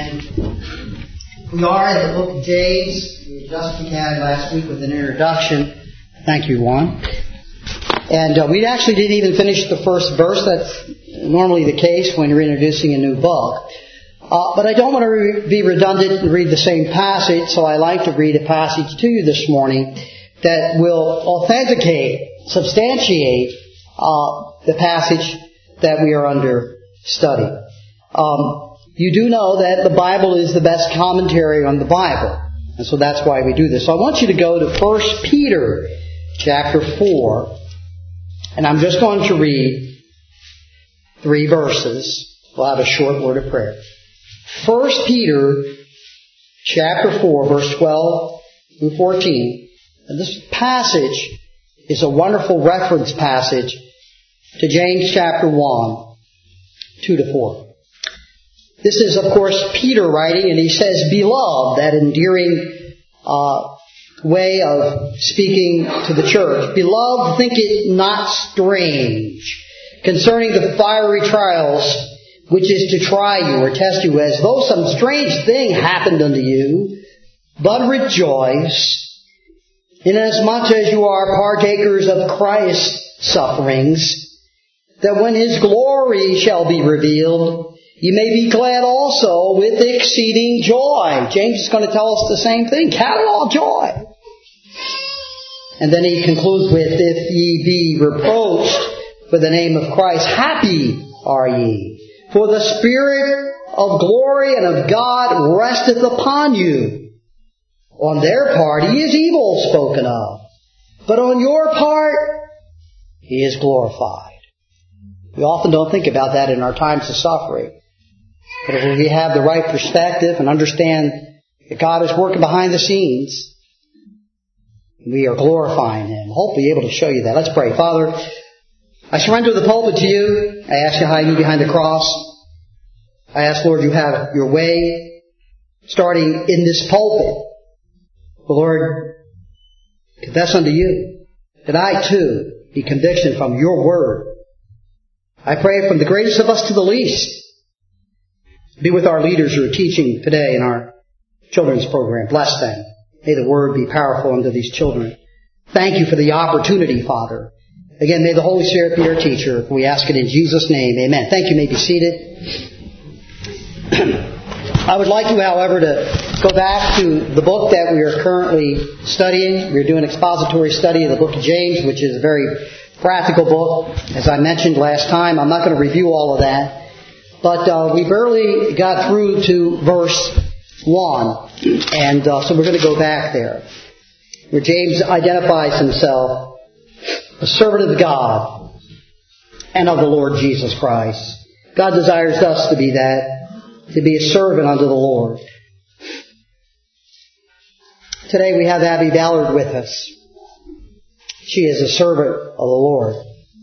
And we are in the book of James. We just began last week with an introduction. Thank you, Juan. And we actually didn't even finish the first verse. That's normally the case when you're introducing a new book. But I don't want to be redundant and read the same passage, so I like to read a passage to you this morning that will authenticate, substantiate the passage that we are under study. You do know that the Bible is the best commentary on the Bible. And so that's why we do this. So I want you to go to 1 Peter chapter 4. And I'm just going to read 3 verses. We'll have a short word of prayer. 1 Peter chapter 4, verse 12 through 14. And this passage is a wonderful reference passage to James chapter 1, 2 to 4. This is, of course, Peter writing, and he says, "Beloved," that endearing way of speaking to the church. "Beloved, think it not strange concerning the fiery trials which is to try you or test you, as though some strange thing happened unto you, but rejoice, inasmuch as you are partakers of Christ's sufferings, that when His glory shall be revealed, you may be glad also with exceeding joy." James is going to tell us the same thing. Count it all joy. And then he concludes with, "If ye be reproached for the name of Christ, happy are ye. For the Spirit of glory and of God resteth upon you. On their part He is evil spoken of, but on your part He is glorified." We often don't think about that in our times of suffering. But if we have the right perspective and understand that God is working behind the scenes, we are glorifying Him. Hope we'll be able to show you that. Let's pray. Father, I surrender the pulpit to you. I ask you to hide me behind the cross. I ask, Lord, you have your way, starting in this pulpit. But Lord, confess unto you that I too be conviction from your word. I pray from the greatest of us to the least. Be with our leaders who are teaching today in our children's program. Bless them. May the word be powerful unto these children. Thank you for the opportunity, Father. Again, may the Holy Spirit be our teacher. We ask it in Jesus' name. Amen. Thank you. You may be seated. I would like you, however, to go back to the book that we are currently studying. We're doing an expository study of the book of James, which is a very practical book. As I mentioned last time, I'm not going to review all of that. But we barely got through to verse 1. And so we're going to go back there, where James identifies himself a servant of God and of the Lord Jesus Christ. God desires us to be that, to be a servant unto the Lord. Today we have Abby Ballard with us. She is a servant of the Lord.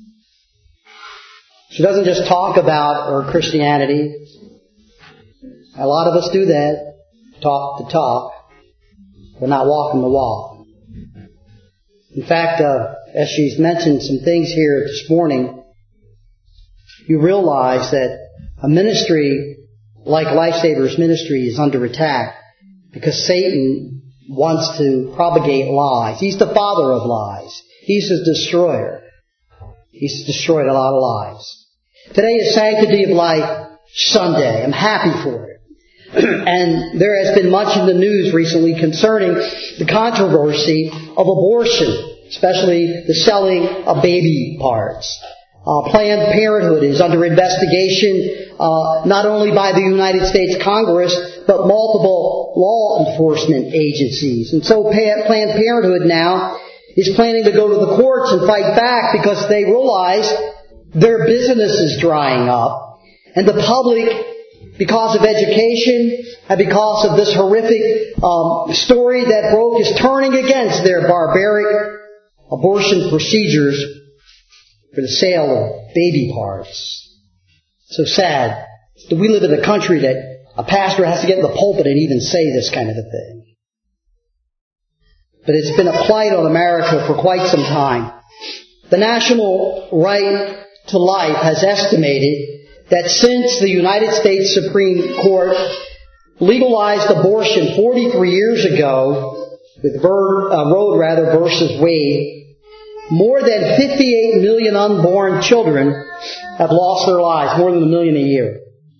She doesn't just talk about her Christianity. A lot of us do that. Talk the talk, but not walking the walk. In fact, as she's mentioned some things here this morning, you realize that a ministry like Lifesavers Ministry is under attack because Satan wants to propagate lies. He's the father of lies. He's the destroyer. He's destroyed a lot of lives. Today is Sanctity of Life Sunday. I'm happy for it. And there has been much in the news recently concerning the controversy of abortion, especially the selling of baby parts. Planned Parenthood is under investigation not only by the United States Congress, but multiple law enforcement agencies. And so Planned Parenthood now is planning to go to the courts and fight back because they realize their business is drying up. And the public, because of education and because of this horrific story that broke, is turning against their barbaric abortion procedures for the sale of baby parts. So sad that we live in a country that a pastor has to get in the pulpit and even say this kind of a thing. But it's been a plight on America for quite some time. The National Right to Life has estimated that since the United States Supreme Court legalized abortion 43 years ago with Roe versus Wade, more than 58 million unborn children have lost their lives, more than 1 million a year.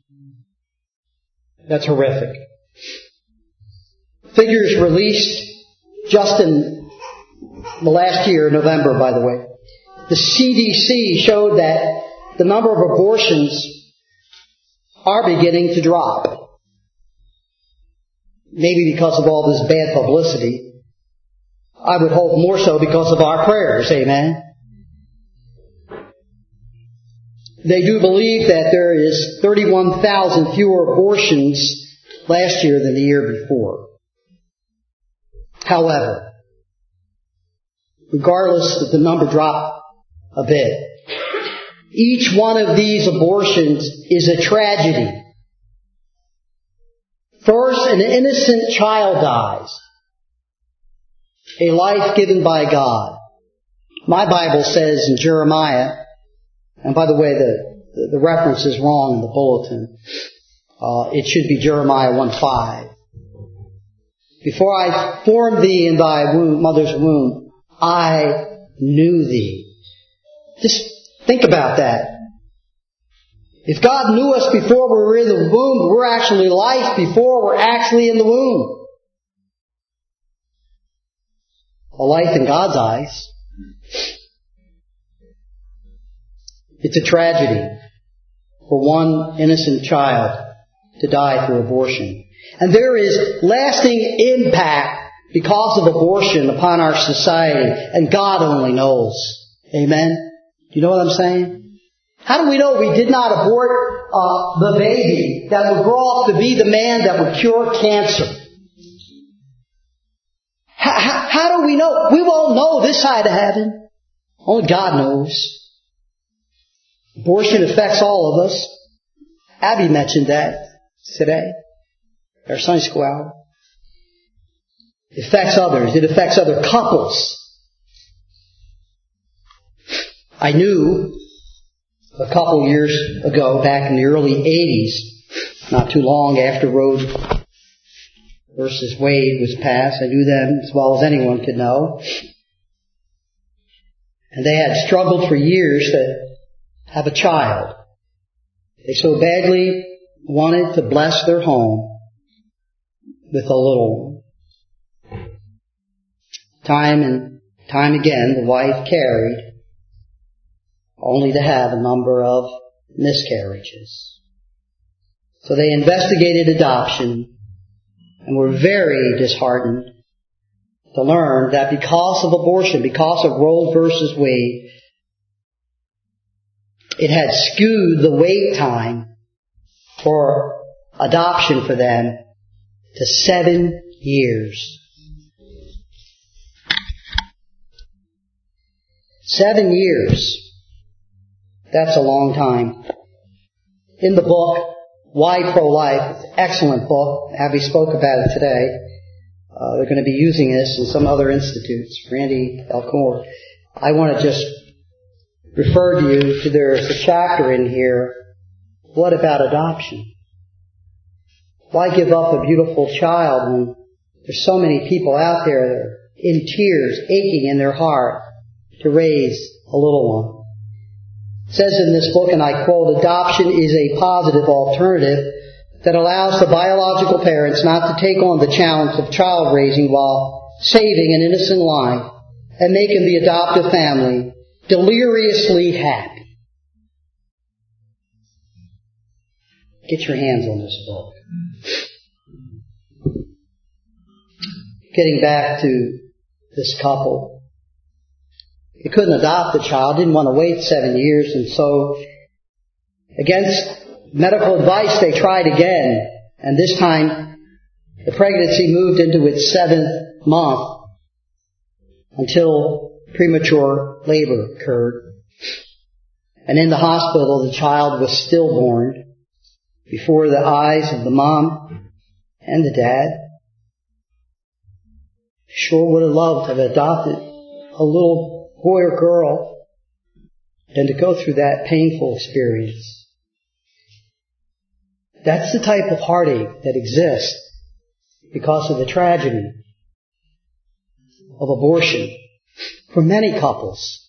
That's horrific. Figures released just in the last year, November, by the way. The CDC showed that the number of abortions are beginning to drop. Maybe because of all this bad publicity. I would hope more so because of our prayers. Amen. They do believe that there is 31,000 fewer abortions last year than the year before. However, regardless that the number dropped a bit, each one of these abortions is a tragedy. First, an innocent child dies. A life given by God. My Bible says in Jeremiah, and by the way, the reference is wrong in the bulletin. It should be Jeremiah 1:5. Before I formed thee in thy mother's womb, I knew thee. Just think about that. If God knew us before we were in the womb, we're actually life before we're actually in the womb. A life in God's eyes. It's a tragedy for one innocent child to die through abortion. And there is lasting impact because of abortion upon our society, and God only knows. Amen? Do you know what I'm saying? How do we know we did not abort the baby that would grow up to be the man that would cure cancer? How do we know? We won't know this side of heaven. Only God knows. Abortion affects all of us. Abby mentioned that today. Our Sunday school hour. It affects others. It affects other couples. I knew a couple years ago, back in the early 80s, not too long after Roe versus Wade was passed, I knew them as well as anyone could know. And they had struggled for years to have a child. They so badly wanted to bless their home with a little one. Time and time again, the wife carried, only to have a number of miscarriages. So they investigated adoption and were very disheartened to learn that because of abortion, because of Roe versus Wade, it had skewed the wait time for adoption for them to 7 years. 7 years. That's a long time. In the book, Why Pro-Life, it's an excellent book. Abby spoke about it today. They're going to be using this in some other institutes. Randy Elkhorn. I want to just refer to you to there's a chapter in here. What about adoption? Why give up a beautiful child when there's so many people out there that are in tears, aching in their heart to raise a little one? It says in this book, and I quote, adoption is a positive alternative that allows the biological parents not to take on the challenge of child raising while saving an innocent life and making the adoptive family deliriously happy. Get your hands on this book. Getting back to this couple. They couldn't adopt the child, didn't want to wait 7 years, and so against medical advice they tried again, and this time the pregnancy moved into its 7th month until premature labor occurred. And in the hospital the child was stillborn before the eyes of the mom and the dad. Sure would have loved to have adopted a little boy or girl than to go through that painful experience. That's the type of heartache that exists because of the tragedy of abortion for many couples.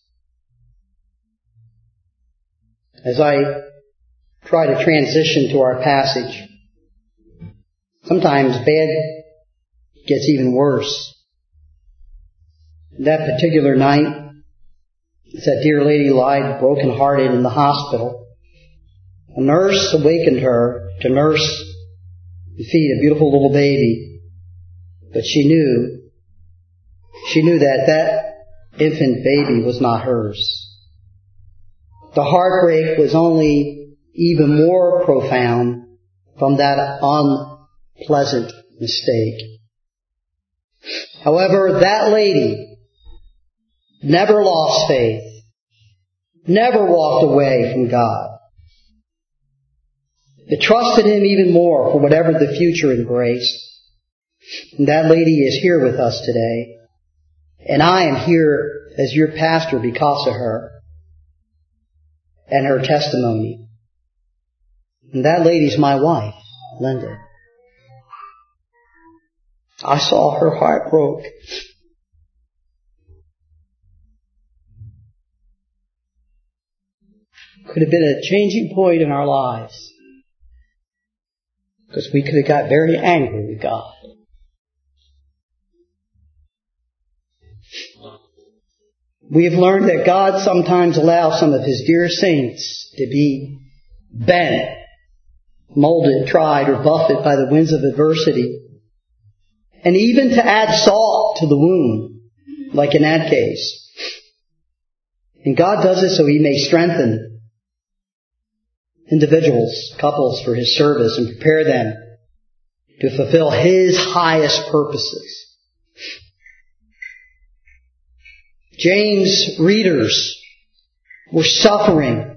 As I try to transition to our passage, sometimes bad gets even worse. That particular night, that dear lady lied broken-hearted in the hospital. A nurse awakened her to nurse and feed a beautiful little baby. But she knew that infant baby was not hers. The heartbreak was only even more profound from that unpleasant mistake. However, that lady never lost faith, never walked away from God. It trusted Him even more for whatever the future embraced. And that lady is here with us today. And I am here as your pastor because of her and her testimony. And that lady's my wife, Linda. I saw her heart broke. Could have been a changing point in our lives. Because we could have got very angry with God. We have learned that God sometimes allows some of His dear saints to be bent, molded, tried, or buffeted by the winds of adversity. And even to add salt to the wound, like in that case. And God does it so He may strengthen individuals, couples for His service and prepare them to fulfill His highest purposes. James' readers were suffering.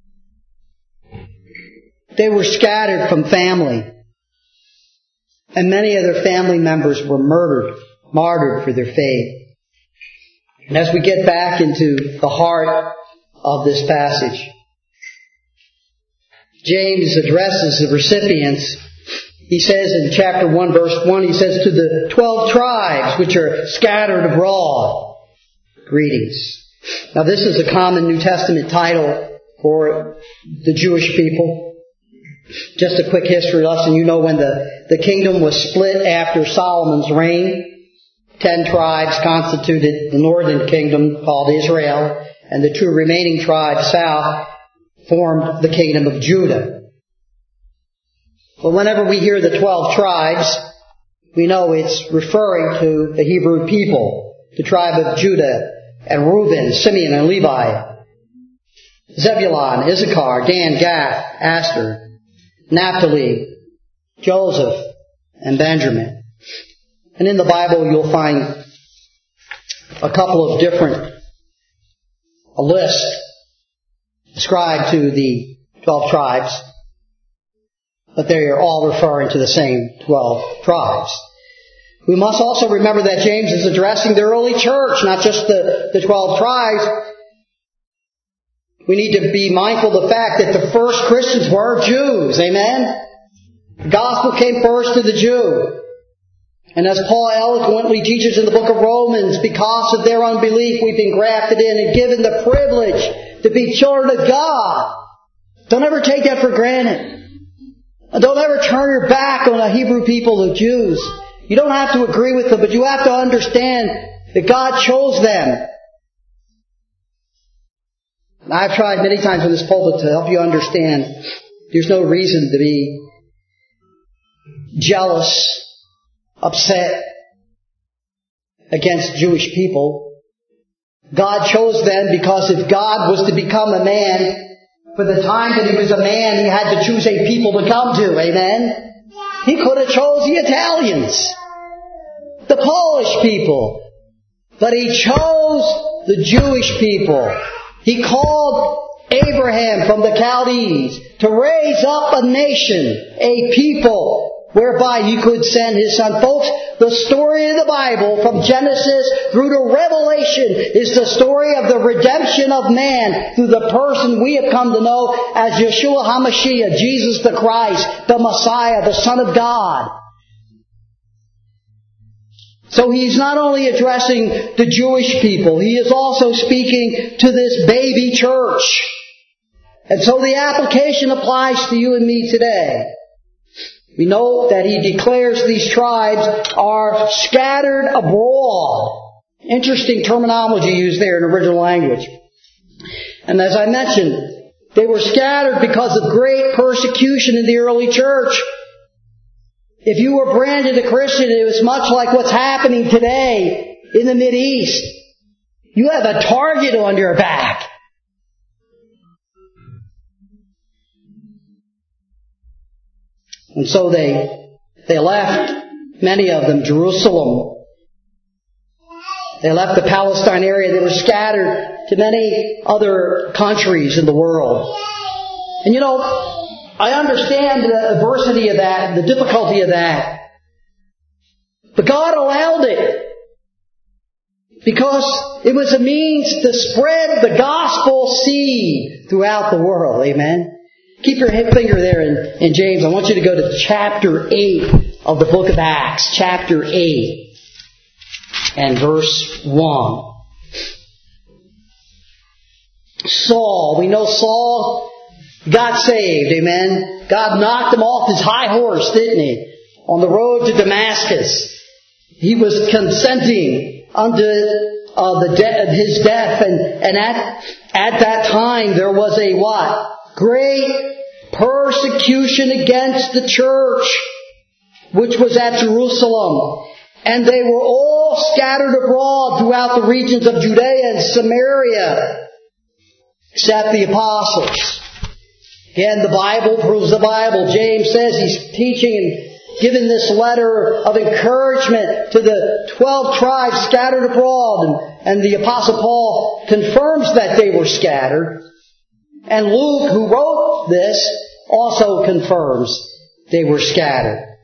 They were scattered from family. And many of their family members were martyred for their faith. And as we get back into the heart of this passage, James addresses the recipients. He says in chapter 1, verse 1, he says, to the 12 tribes which are scattered abroad, greetings. Now this is a common New Testament title for the Jewish people. Just a quick history lesson. You know when the kingdom was split after Solomon's reign, 10 tribes constituted the northern kingdom called Israel, and the 2 remaining tribes south formed the kingdom of Judah. But whenever we hear the 12 tribes, we know it's referring to the Hebrew people, the tribe of Judah and Reuben, Simeon and Levi, Zebulun, Issachar, Dan, Gad, Asher, Naphtali, Joseph, and Benjamin. And in the Bible you'll find a couple of a list ascribed to the 12 tribes, but they are all referring to the same 12 tribes. We must also remember that James is addressing the early church, not just the 12 tribes. We need to be mindful of the fact that the first Christians were Jews. Amen? The gospel came first to the Jew. And as Paul eloquently teaches in the book of Romans, because of their unbelief, we've been grafted in and given the privilege to be children of God. Don't ever take that for granted. And don't ever turn your back on the Hebrew people, the Jews. You don't have to agree with them, but you have to understand that God chose them. And I've tried many times in this pulpit to help you understand there's no reason to be jealous, upset against Jewish people. God chose them because if God was to become a man, for the time that He was a man, He had to choose a people to come to. Amen? He could have chose the Italians, the Polish people, but He chose the Jewish people. He called Abraham from the Chaldees to raise up a nation, a people whereby He could send His Son. Folks, the story of the Bible from Genesis through to Revelation is the story of the redemption of man through the person we have come to know as Yeshua HaMashiach, Jesus the Christ, the Messiah, the Son of God. So He's not only addressing the Jewish people, He is also speaking to this baby church. And so the application applies to you and me today. We know that He declares these tribes are scattered abroad. Interesting terminology used there in original language. And as I mentioned, they were scattered because of great persecution in the early church. If you were branded a Christian, it was much like what's happening today in the Mideast. You have a target on your back. And so they left, many of them, Jerusalem. They left the Palestine area. They were scattered to many other countries in the world. And you know, I understand the adversity of that, the difficulty of that. But God allowed it. Because it was a means to spread the gospel seed throughout the world. Amen? Keep your finger there in James. I want you to go to chapter 8 of the book of Acts. Chapter 8 and verse 1. Saul. We know Saul got saved. Amen. God knocked him off his high horse, didn't He? On the road to Damascus. He was consenting unto his death. And at that time there was a what? Great persecution against the church, which was at Jerusalem. And they were all scattered abroad throughout the regions of Judea and Samaria, except the apostles. Again, the Bible proves the Bible. James says he's teaching and giving this letter of encouragement to the 12 tribes scattered abroad. And the Apostle Paul confirms that they were scattered. And Luke, who wrote this, also confirms they were scattered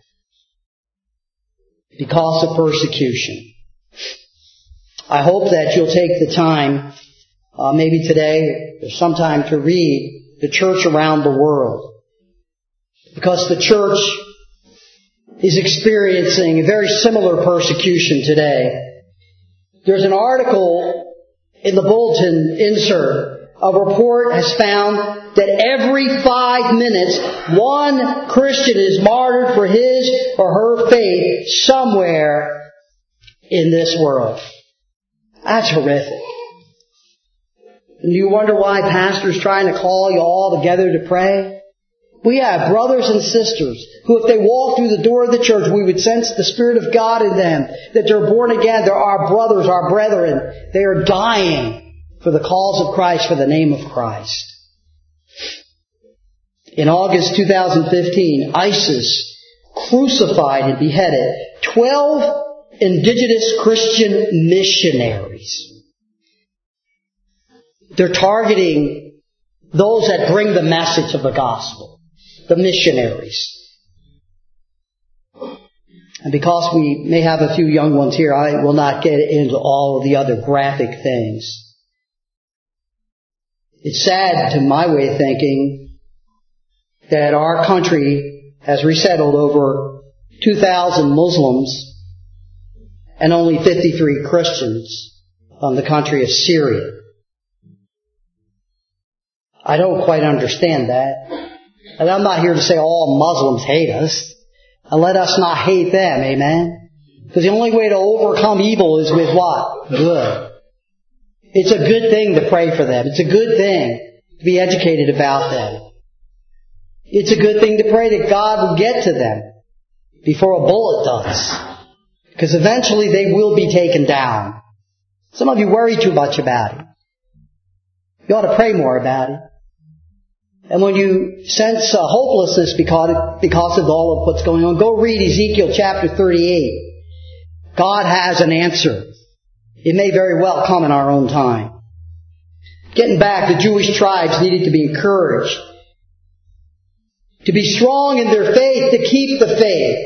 because of persecution. I hope that you'll take the time, maybe today or sometime, to read the church around the world. Because the church is experiencing a very similar persecution today. There's an article in the bulletin insert. A report has found that every 5 minutes, one Christian is martyred for his or her faith somewhere in this world. That's horrific. And you wonder why pastors trying to call you all together to pray? We have brothers and sisters who, if they walk through the door of the church, we would sense the Spirit of God in them, that they're born again. They're our brothers, our brethren. They are dying for the cause of Christ, for the name of Christ. In August 2015, ISIS crucified and beheaded 12 indigenous Christian missionaries. They're targeting those that bring the message of the gospel, the missionaries. And because we may have a few young ones here, I will not get into all of the other graphic things. It's sad, to my way of thinking, that our country has resettled over 2,000 Muslims and only 53 Christians on the country of Syria. I don't quite understand that. And I'm not here to say all Muslims hate us. And let us not hate them, amen? Because the only way to overcome evil is with what? Good. It's a good thing to pray for them. It's a good thing to be educated about them. It's a good thing to pray that God will get to them before a bullet does. Because eventually they will be taken down. Some of you worry too much about it. You ought to pray more about it. And when you sense hopelessness because of all of what's going on, go read Ezekiel chapter 38. God has an answer. It may very well come in our own time. Getting back, the Jewish tribes needed to be encouraged. to be strong in their faith, to keep the faith.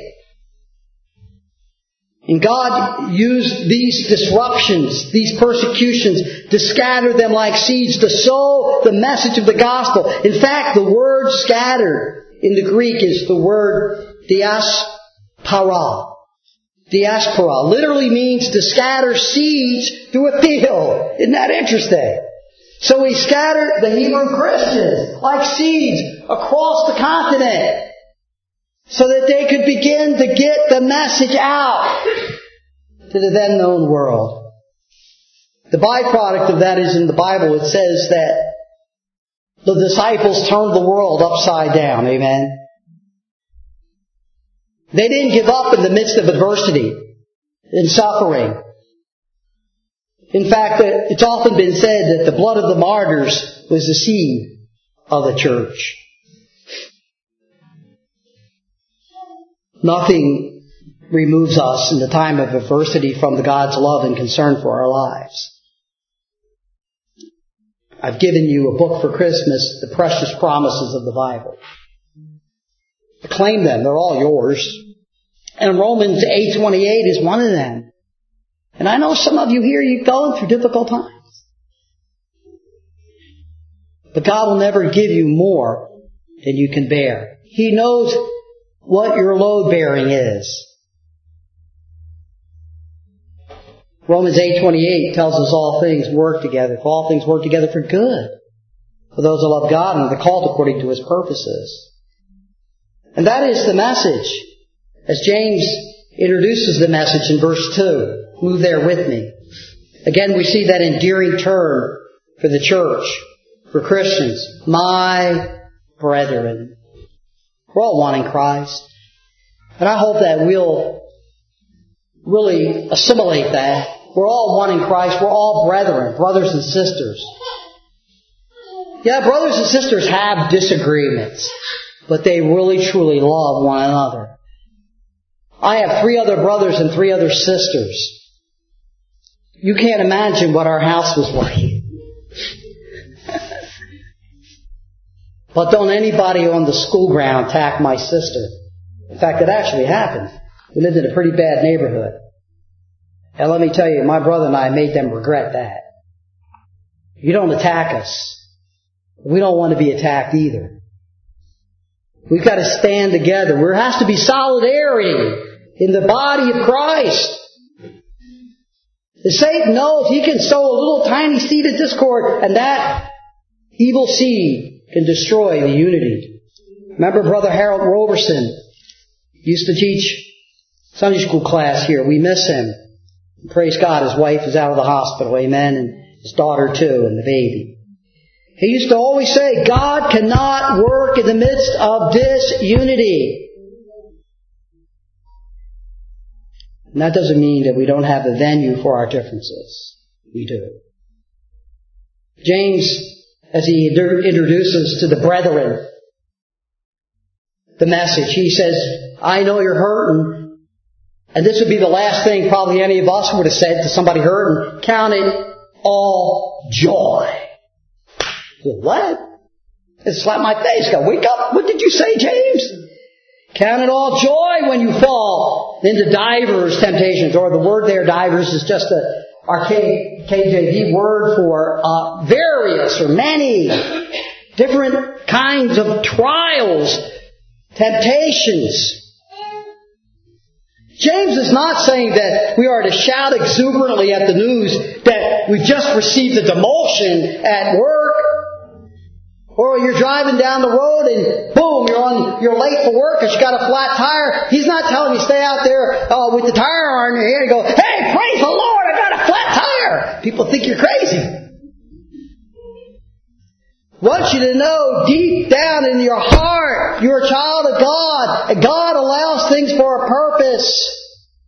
And God used these disruptions, these persecutions, to scatter them like seeds, to sow the message of the gospel. In fact, the word scattered in the Greek is the word diaspora. Diaspora literally means to scatter seeds through a field. Isn't that interesting? So He scattered the Hebrew Christians like seeds across the continent so that they could begin to get the message out to the then known world. The byproduct of that is in the Bible. It says that the disciples turned the world upside down. Amen. They didn't give up in the midst of adversity and suffering. In fact, it's often been said that the blood of the martyrs was the seed of the church. Nothing removes us in the time of adversity from God's love and concern for our lives. I've given you a book for Christmas, The Precious Promises of the Bible. Claim them. They're all yours. And Romans 8:28 is one of them. And I know some of you here, you're going through difficult times. But God will never give you more than you can bear. He knows what your load bearing is. Romans 8:28 tells us all things work together. All things work together for good for those who love God and are called according to His purposes. And that is the message. As James introduces the message in verse 2. Move there with me. Again, we see that endearing term for the church, for Christians. My brethren. We're all one in Christ. And I hope that we'll really assimilate that. We're all one in Christ. We're all brethren, brothers and sisters. Yeah, brothers and sisters have disagreements, but they really truly love one another. I have 3 other brothers and 3 other sisters. You can't imagine what our house was like. But don't anybody on the school ground attack my sister. In fact, it actually happened. We lived in a pretty bad neighborhood. And let me tell you, my brother and I made them regret that. You don't attack us. We don't want to be attacked either. We've got to stand together. There has to be solidarity in the body of Christ. The Satan knows he can sow a little tiny seed of discord, and that evil seed can destroy the unity. Remember Brother Harold Roberson used to teach Sunday school class here. We miss him. Praise God, his wife is out of the hospital, amen, and his daughter too, and the baby. He used to always say, God cannot work in the midst of disunity. And that doesn't mean that we don't have a venue for our differences. We do. James, as he introduces to the brethren the message, he says, I know you're hurting. And this would be the last thing probably any of us would have said to somebody hurting. Count it all joy. What? It slapped my face. Go, wake up. What did you say, James? Count it all joy when you fall into divers temptations. Or the word there, divers, is just an archaic KJV word for various or many different kinds of trials, temptations. James is not saying that we are to shout exuberantly at the news that we've just received a demotion at work. Or you're driving down the road and boom, you're late for work because you got a flat tire. He's not telling you stay out there with the tire iron in your hand and go, hey, praise the Lord, I got a flat tire. People think you're crazy. I want you to know deep down in your heart, you're a child of God. And God allows things for a purpose.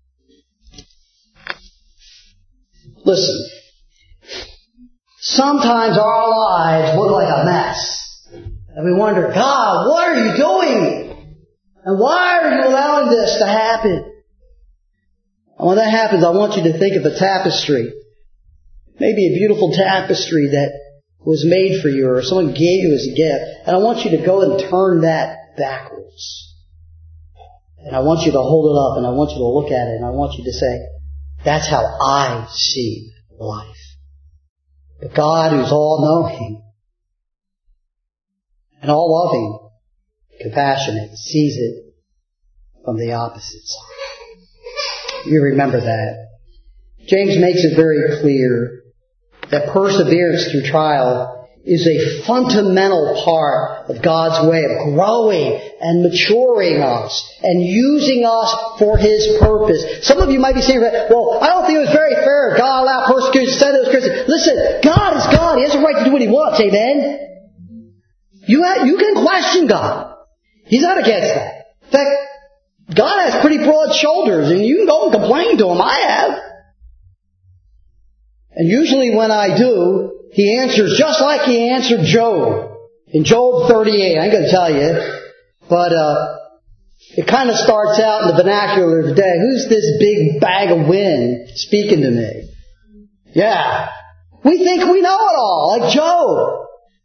Listen. Sometimes our lives look like a mess. And we wonder, God, what are you doing? And why are you allowing this to happen? And when that happens, I want you to think of a tapestry. Maybe a beautiful tapestry that was made for you or someone gave you as a gift. And I want you to go and turn that backwards. And I want you to hold it up, and I want you to look at it, and I want you to say, that's how I see life. But God, who's all-knowing and all-loving, compassionate, sees it from the opposite side. You remember that. James makes it very clear that perseverance through trial is a fundamental part of God's way of growing and maturing us and using us for His purpose. Some of you might be saying, well, I don't think it was very fair. God allowed persecution to send those Christians. Listen, God is God. He has a right to do what He wants. Amen? You can question God. He's not against that. In fact, God has pretty broad shoulders, and you can go and complain to Him. I have. And usually when I do, He answers just like He answered Job. In Job 38, I ain't going to tell you, but it kind of starts out in the vernacular today. Who's this big bag of wind speaking to me? Yeah. We think we know it all, like Job.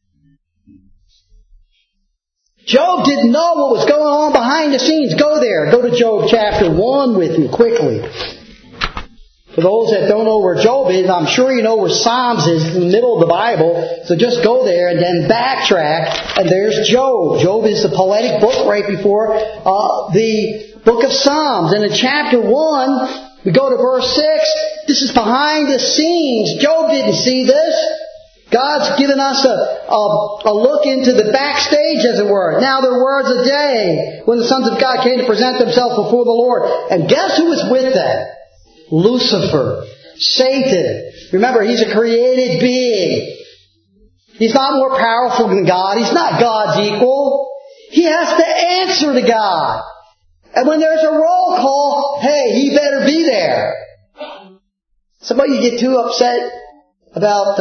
Job didn't know what was going on behind the scenes. Go there. Go to Job chapter 1 with me quickly. For those that don't know where Job is, I'm sure you know where Psalms is in the middle of the Bible. So just go there and then backtrack. And there's Job. Job is the poetic book right before the book of Psalms. And in chapter 1, we go to verse 6. This is behind the scenes. Job didn't see this. God's given us a look into the backstage, as it were. Now there was a day when the sons of God came to present themselves before the Lord. And guess who was with them? Lucifer, Satan. Remember, he's a created being. He's not more powerful than God. He's not God's equal. He has to answer to God. And when there's a roll call, hey, he better be there. Some of you get too upset about,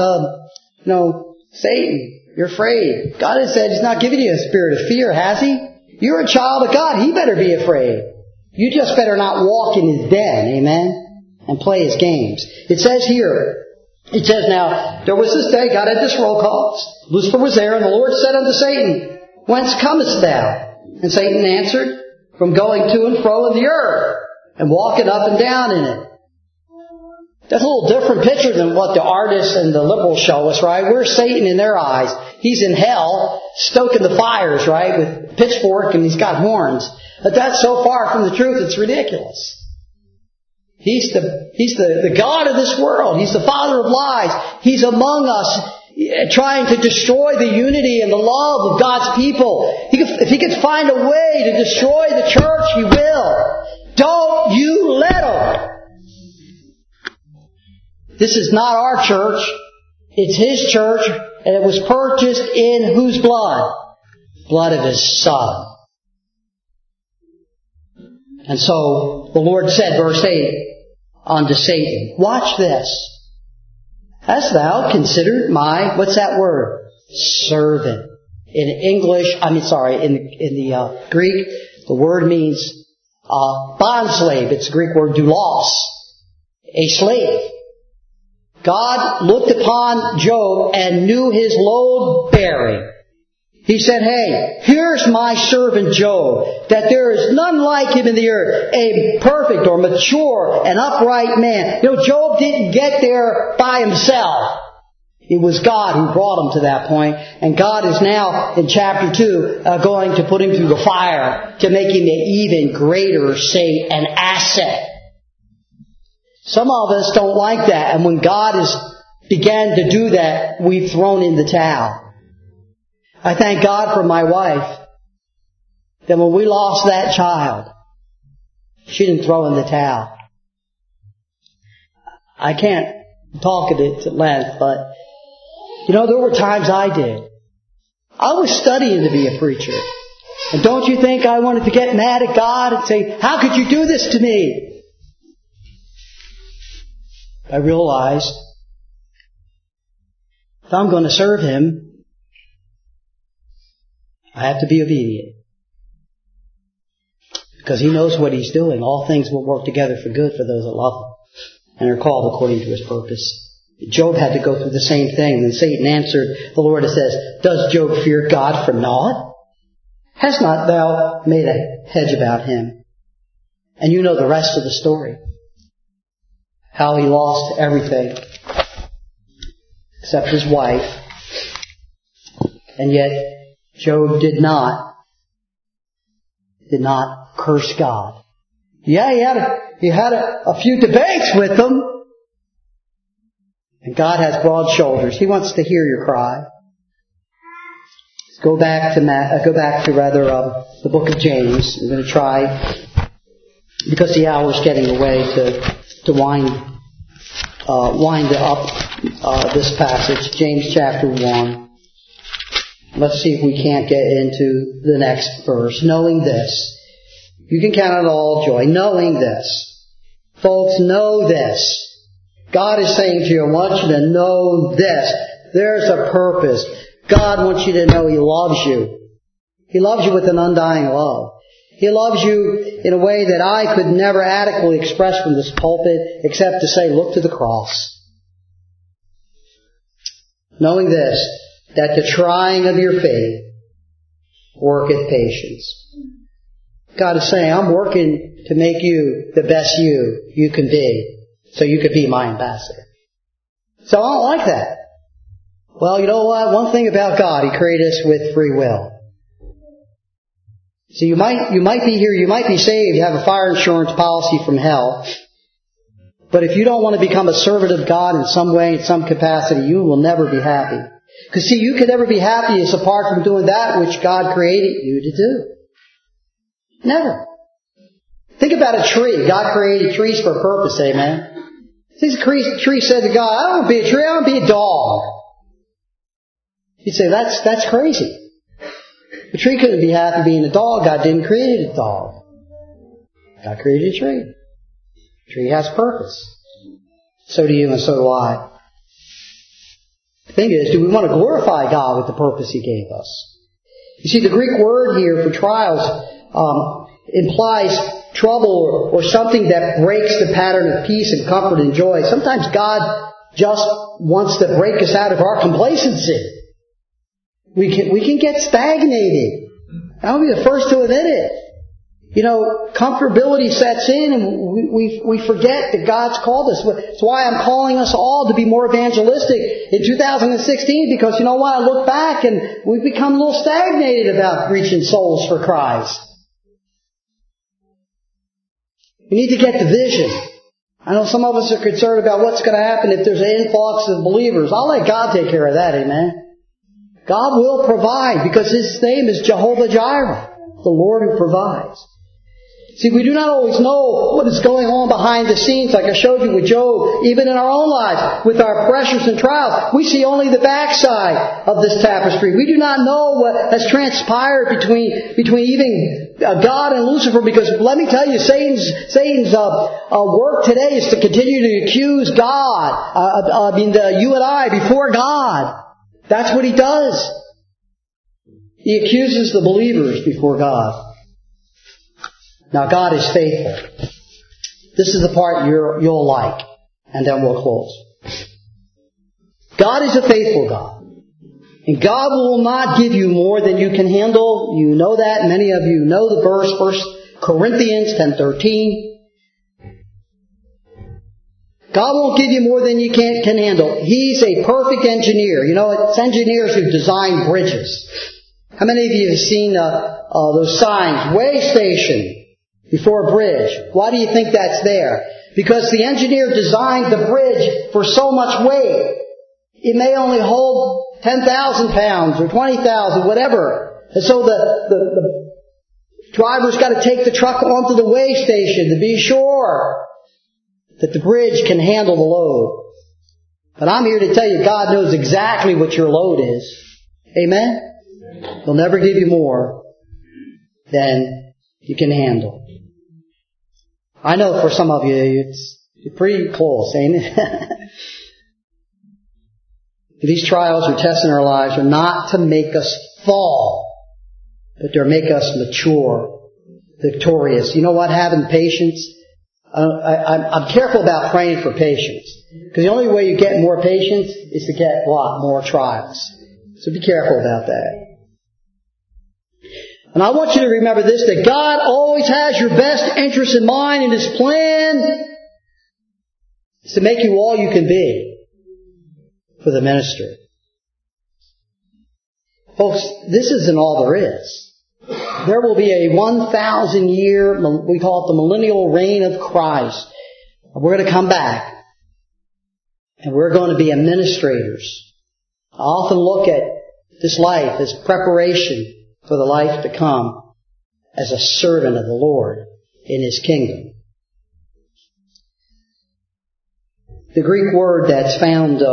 Satan. You're afraid. God has said He's not giving you a spirit of fear, has He? You're a child of God. He better be afraid. You just better not walk in His den. Amen? And play His games. It says here, now, there was this day, God had this roll call. Lucifer was there, and the Lord said unto Satan, Whence comest thou? And Satan answered, From going to and fro in the earth, and walking up and down in it. That's a little different picture than what the artists and the liberals show us, right? Where's Satan in their eyes? He's in hell, stoking the fires, right? With a pitchfork, and he's got horns. But that's so far from the truth, it's ridiculous. He's the God of this world. He's the father of lies. He's among us trying to destroy the unity and the love of God's people. If he could find a way to destroy the church, he will. Don't you let him. This is not our church. It's His church, and it was purchased in whose blood? Blood of His Son. And so the Lord said, verse 8, unto Satan, watch this. Hast thou considered my, what's that word? Servant. In English, in the Greek, the word means bondslave. It's the Greek word doulos. A slave. God looked upon Job and knew his load bearing. He said, hey, here's my servant Job, that there is none like him in the earth, a perfect or mature and upright man. Job didn't get there by himself. It was God who brought him to that point. And God is now, in chapter 2, going to put him through the fire to make him an even greater saint and asset. Some of us don't like that. And when God has began to do that, we've thrown in the towel. I thank God for my wife, that when we lost that child, she didn't throw in the towel. I can't talk at length, but there were times I did. I was studying to be a preacher. And don't you think I wanted to get mad at God and say, how could you do this to me? I realized if I'm going to serve Him, I have to be obedient. Because He knows what He's doing. All things will work together for good for those that love Him and are called according to His purpose. Job had to go through the same thing. And Satan answered the Lord and says, does Job fear God for naught? Has not thou made a hedge about him? And you know the rest of the story. How he lost everything except his wife. And yet Job did not curse God. Yeah, he had a few debates with them. And God has broad shoulders. He wants to hear your cry. Go back to the book of James. I'm going to try, because the hour's getting away, to wind up this passage, James chapter 1. Let's see if we can't get into the next verse. Knowing this, you can count it all joy. Knowing this, folks, know this. God is saying to you, I want you to know this. There's a purpose. God wants you to know He loves you. He loves you with an undying love. He loves you in a way that I could never adequately express from this pulpit, except to say, look to the cross. Knowing this, that the trying of your faith worketh patience. God is saying, I'm working to make you the best you can be, so you could be my ambassador. So I don't like that. Well, you know what? One thing about God, He created us with free will. So you might be here, you might be saved, you have a fire insurance policy from hell. But if you don't want to become a servant of God in some way, in some capacity, you will never be happy. Because see, you could never be happy apart from doing that which God created you to do. Never. Think about a tree. God created trees for a purpose, amen? See, the tree said to God, I don't want to be a tree, I want to be a dog. You'd say, that's crazy. The tree couldn't be happy being a dog. God didn't create a dog. God created a tree. The tree has purpose. So do you and so do I. The thing is, do we want to glorify God with the purpose He gave us? You see, the Greek word here for trials implies trouble or something that breaks the pattern of peace and comfort and joy. Sometimes God just wants to break us out of our complacency. We can get stagnated. I'll be the first to admit it. You know, comfortability sets in and we forget that God's called us. That's why I'm calling us all to be more evangelistic in 2016, because you know what? I look back and we've become a little stagnated about reaching souls for Christ. We need to get the vision. I know some of us are concerned about what's going to happen if there's an influx of believers. I'll let God take care of that, amen? God will provide, because His name is Jehovah Jireh, the Lord who provides. See, we do not always know what is going on behind the scenes, like I showed you with Job, even in our own lives, with our pressures and trials. We see only the backside of this tapestry. We do not know what has transpired between even God and Lucifer, because let me tell you, Satan's work today is to continue to accuse God, you and I, before God. That's what he does. He accuses the believers before God. Now God is faithful. This is the part you'll like, and then we'll close. God is a faithful God. And God will not give you more than you can handle. You know that. Many of you know the verse, 1 Corinthians 10:13. God won't give you more than you can handle. He's a perfect engineer. You know, it's engineers who design bridges. How many of you have seen those signs, way station, before a bridge? Why do you think that's there? Because the engineer designed the bridge for so much weight. It may only hold 10,000 pounds or 20,000, whatever. And so the driver's got to take the truck onto the way station to be sure that the bridge can handle the load. But I'm here to tell you, God knows exactly what your load is. Amen? He'll never give you more than you can handle. I know for some of you, you're pretty close, ain't it? These trials or tests in our lives are not to make us fall, but they're to make us mature, victorious. You know what? Having patience. I'm careful about praying for patience, because the only way you get more patience is to get what? More trials. So be careful about that. And I want you to remember this, that God always has your best interest in mind, and His plan is to make you all you can be for the ministry. Folks, this isn't all there is. There will be a 1,000-year, we call it the millennial reign of Christ. We're going to come back, and we're going to be administrators. I often look at this life as preparation for the life to come as a servant of the Lord in His kingdom. The Greek word that's found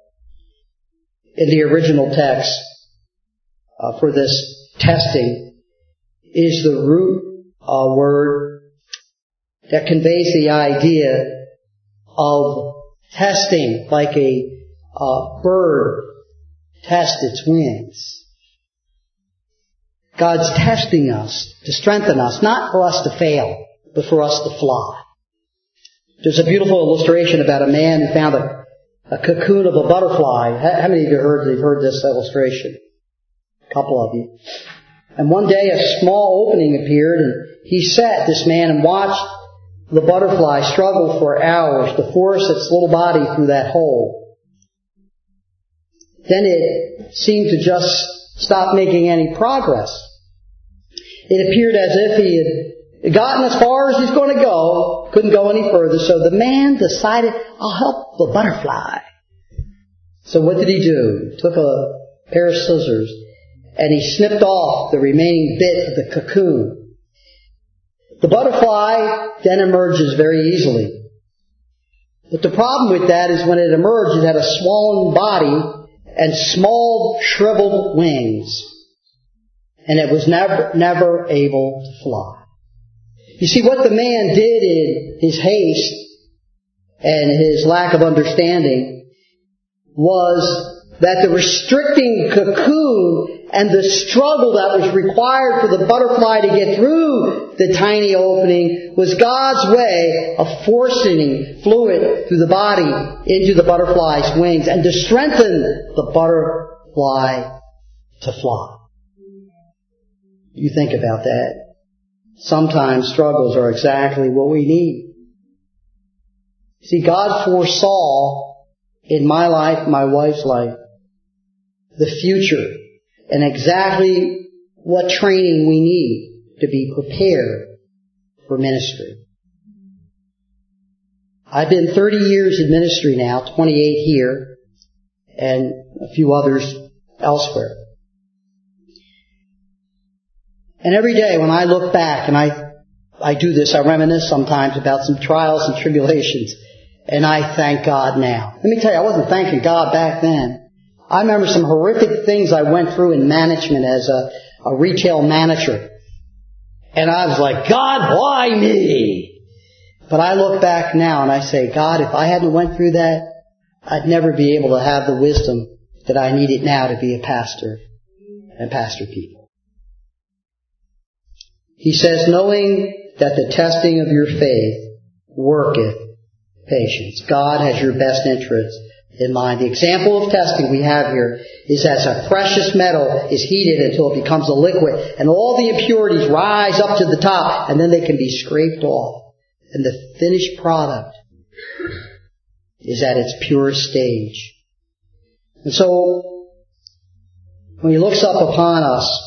in the original text for this testing is the root word that conveys the idea of testing, like a bird tests its wings. God's testing us to strengthen us, not for us to fail, but for us to fly. There's a beautiful illustration about a man who found a cocoon of a butterfly. How many of you have heard this illustration? A couple of you. And one day a small opening appeared, and he sat, this man, and watched the butterfly struggle for hours to force its little body through that hole. Then it seemed to just stop making any progress. It appeared as if he had gotten as far as he's going to go, couldn't go any further, so the man decided, I'll help the butterfly. So what did he do? He took a pair of scissors and he snipped off the remaining bit of the cocoon. The butterfly then emerges very easily. But the problem with that is when it emerged, it had a swollen body and small shriveled wings. And it was never able to fly. You see, what the man did in his haste and his lack of understanding was that the restricting cocoon and the struggle that was required for the butterfly to get through the tiny opening was God's way of forcing fluid through the body into the butterfly's wings and to strengthen the butterfly to fly. You think about that. Sometimes struggles are exactly what we need. See, God foresaw in my life, my wife's life, the future and exactly what training we need to be prepared for ministry. I've been 30 years in ministry now, 28 here, and a few others elsewhere. And every day when I look back, and I do this, I reminisce sometimes about some trials and tribulations, and I thank God now. Let me tell you, I wasn't thanking God back then. I remember some horrific things I went through in management as a retail manager. And I was like, God, why me? But I look back now and I say, God, if I hadn't went through that, I'd never be able to have the wisdom that I needed now to be a pastor and pastor people. He says, knowing that the testing of your faith worketh patience. God has your best interest in mind. The example of testing we have here is as a precious metal is heated until it becomes a liquid, and all the impurities rise up to the top, and then they can be scraped off. And the finished product is at its purest stage. And so, when He looks up upon us,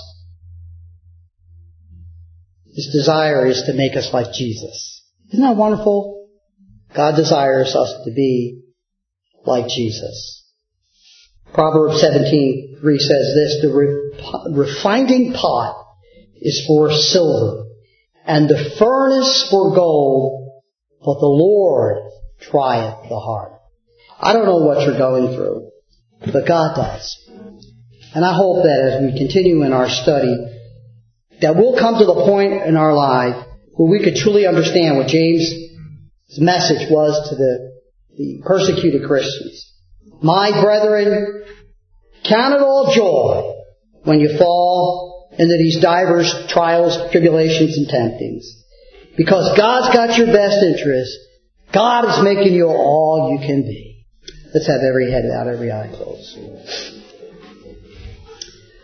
His desire is to make us like Jesus. Isn't that wonderful? God desires us to be like Jesus. Proverbs 17:3 says this, the refining pot is for silver, and the furnace for gold, but the Lord trieth the heart. I don't know what you're going through, but God does. And I hope that as we continue in our study, that we'll come to the point in our life where we could truly understand what James' message was to the persecuted Christians. My brethren, count it all joy when you fall into these divers trials, tribulations, and temptings. Because God's got your best interest. God is making you all you can be. Let's have every head out, every eye closed.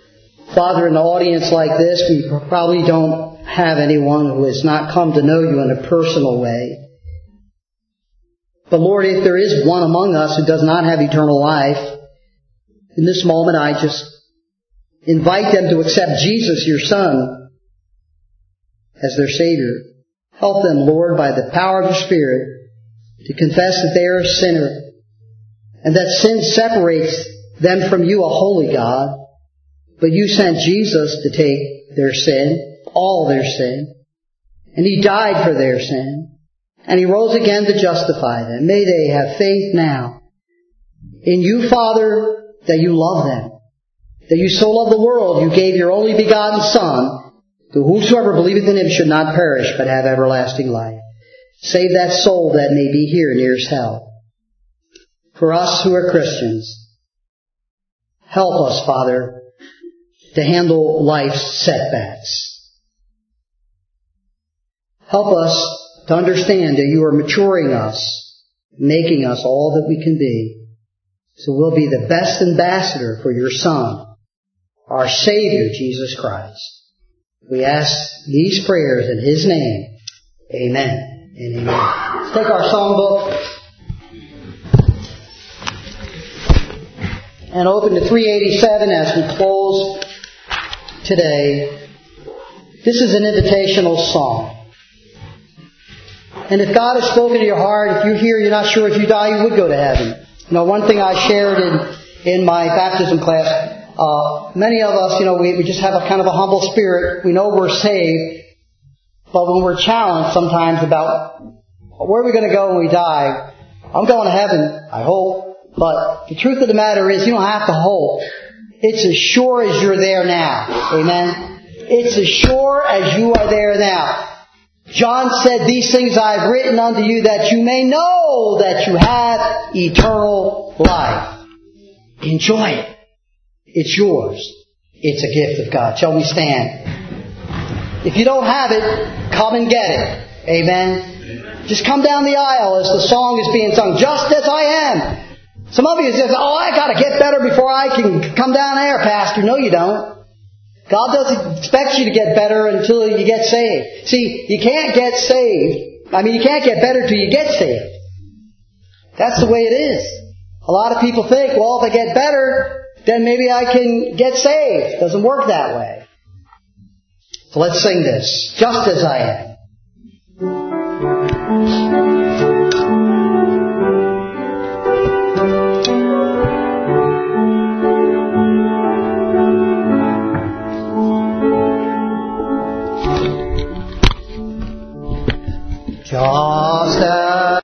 Father, in an audience like this, we probably don't have anyone who has not come to know you in a personal way. But Lord, if there is one among us who does not have eternal life, in this moment I just invite them to accept Jesus, your Son, as their Savior. Help them, Lord, by the power of your Spirit, to confess that they are a sinner, and that sin separates them from you, a holy God. But you sent Jesus to take their sin, all their sin, and He died for their sin. And He rose again to justify them. May they have faith now in you, Father, that you love them. That you so loved the world, you gave your only begotten Son, that whosoever believeth in Him should not perish, but have everlasting life. Save that soul that may be here nearest hell. For us who are Christians, help us, Father, to handle life's setbacks. Help us to understand that you are maturing us, making us all that we can be, so we'll be the best ambassador for your Son, our Savior, Jesus Christ. We ask these prayers in His name. Amen and amen. Let's take our songbook and open to 387 as we close today. This is an invitational song. And if God has spoken to your heart, if you're here, you're not sure if you die, you would go to heaven. You know, one thing I shared in my baptism class, many of us, we just have a kind of a humble spirit. We know we're saved, but when we're challenged sometimes about where are we going to go when we die, I'm going to heaven, I hope. But the truth of the matter is, you don't have to hope. It's as sure as you're there now. Amen? It's as sure as you are there now. John said, these things I have written unto you that you may know that you have eternal life. Enjoy it. It's yours. It's a gift of God. Shall we stand? If you don't have it, come and get it. Amen? Just come down the aisle as the song is being sung. Just as I am. Some of you say, I got to get better before I can come down there, Pastor. No, you don't. God doesn't expect you to get better until you get saved. See, you can't get saved. You can't get better till you get saved. That's the way it is. A lot of people think, well, if I get better, then maybe I can get saved. It doesn't work that way. So let's sing this. Just as I am.